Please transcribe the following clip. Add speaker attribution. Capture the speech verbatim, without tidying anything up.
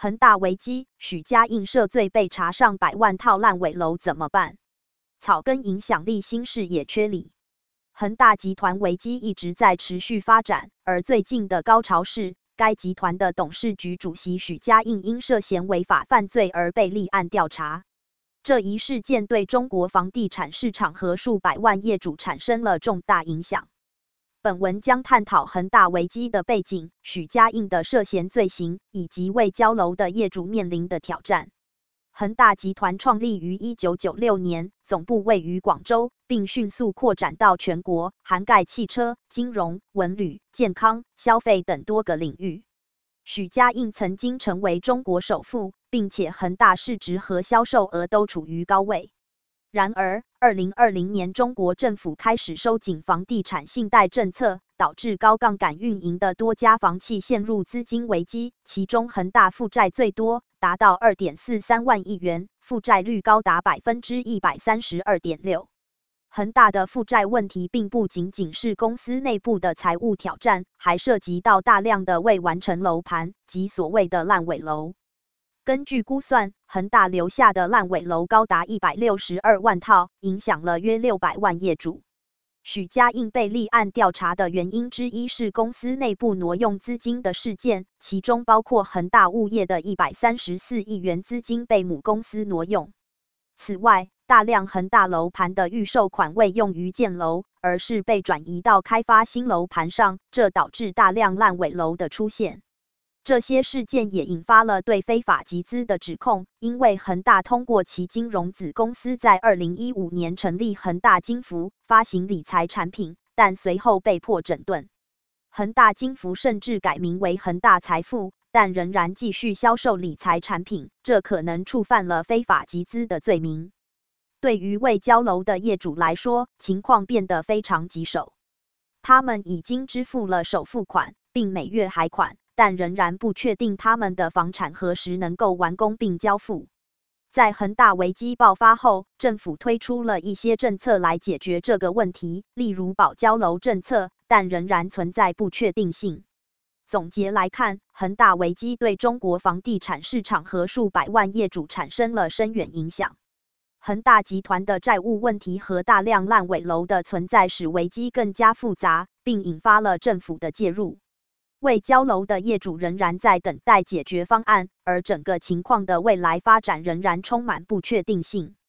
Speaker 1: 恒大危机，许家印涉罪被查上百万套烂尾楼怎么办？草根影响力新事也缺理。恒大集团危机一直在持续发展，而最近的高潮是，该集团的董事局主席许家印因涉嫌违法犯罪而被立案调查。这一事件对中国房地产市场和数百万业主产生了重大影响。本文将探讨恒大危机的背景、许家印的涉嫌罪行，以及为交楼的业主面临的挑战。恒大集团创立于一九九六年，总部位于广州，并迅速扩展到全国，涵盖汽车、金融、文旅、健康、消费等多个领域。许家印曾经成为中国首富，并且恒大市值和销售额都处于高位。然而，二零二零年中国政府开始收紧房地产信贷政策，导致高杠杆运营的多家房企陷入资金危机，其中恒大负债最多，达到 二点四三万亿元，负债率高达 百分之一百三十二点六。恒大的负债问题并不仅仅是公司内部的财务挑战，还涉及到大量的未完成楼盘及所谓的烂尾楼。根据估算，恒大留下的烂尾楼高达一百六十二万套，影响了约六百万业主。许家印被立案调查的原因之一是公司内部挪用资金的事件，其中包括恒大物业的一百三十四亿元资金被母公司挪用。此外，大量恒大楼盘的预售款未用于建楼，而是被转移到开发新楼盘上，这导致大量烂尾楼的出现。这些事件也引发了对非法集资的指控，因为恒大通过其金融子公司在二零一五年成立恒大金服，发行理财产品，但随后被迫整顿。恒大金服甚至改名为恒大财富，但仍然继续销售理财产品，这可能触犯了非法集资的罪名。对于未交楼的业主来说，情况变得非常棘手。他们已经支付了首付款，并每月还款，但仍然不确定他们的房产何时能够完工并交付。在恒大危机爆发后，政府推出了一些政策来解决这个问题，例如保交楼政策，但仍然存在不确定性。总结来看，恒大危机对中国房地产市场和数百万业主产生了深远影响。恒大集团的债务问题和大量烂尾楼的存在使危机更加复杂，并引发了政府的介入。未交楼的业主仍然在等待解决方案，而整个情况的未来发展仍然充满不确定性。